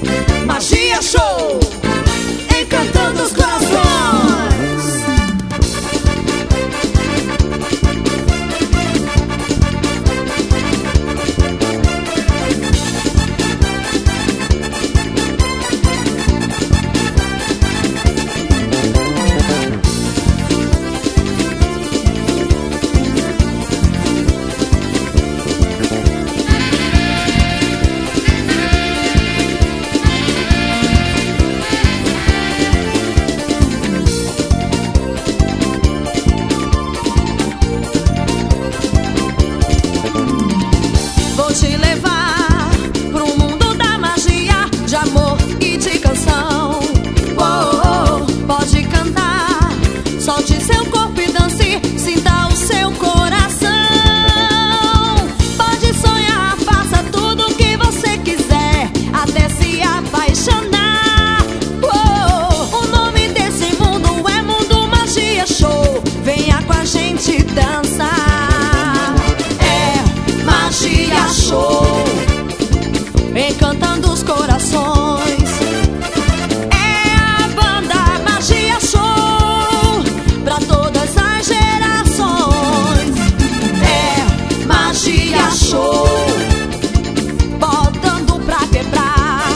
Magia Show, encantando os corações. Vou te levar pro mundo da magia, de amor e de canção. Oh, oh, pode cantar, solte seu corpo e dance, sinta o seu coração. Pode sonhar, faça tudo o que você quiser, até se apaixonar. Oh, o nome desse mundo é Mundo Magia Show. Venha com a gente dançar. Magia Show, encantando os corações. É a banda Magia Show, pra todas as gerações. É Magia Show, botando pra quebrar.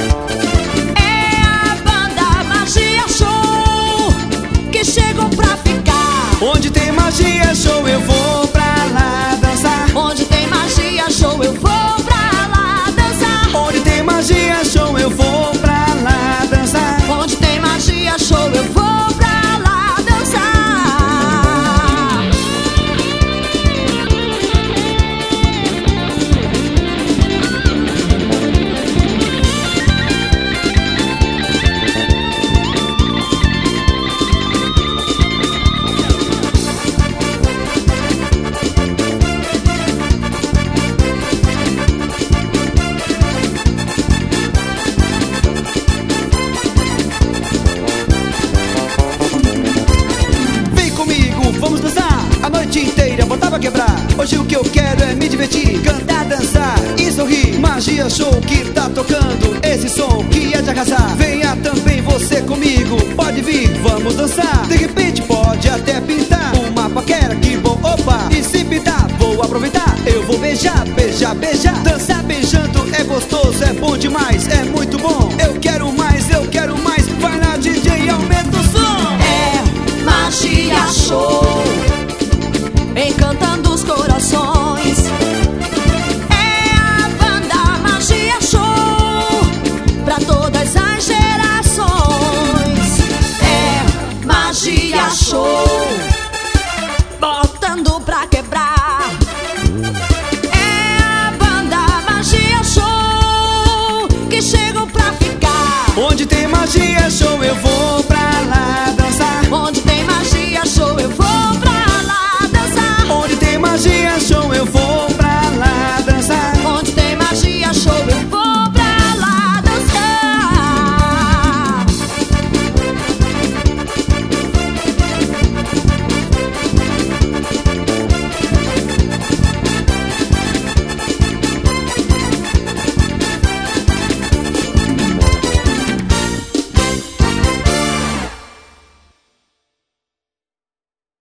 É a banda Magia Show, que chegou pra ficar. Onde tem Magia Show eu vou pra lá dançar. Onde tem Magia Show eu vou pra lá dançar. Onde tem Magia Show eu vou pra lá dançar. Onde tem Magia Show eu vou pra lá dançar. Vamos dançar a noite inteira, botar pra quebrar. Hoje o que eu quero é me divertir, cantar, dançar e sorrir. Magia Show que tá tocando esse som que é de arrasar. Venha também você comigo, pode vir, vamos dançar. De repente pode até pintar uma paquera, que bom, opa. E se pintar, vou aproveitar, eu vou beijar, beijar, beijar. Dançar beijando é gostoso, é bom demais, é muito bom.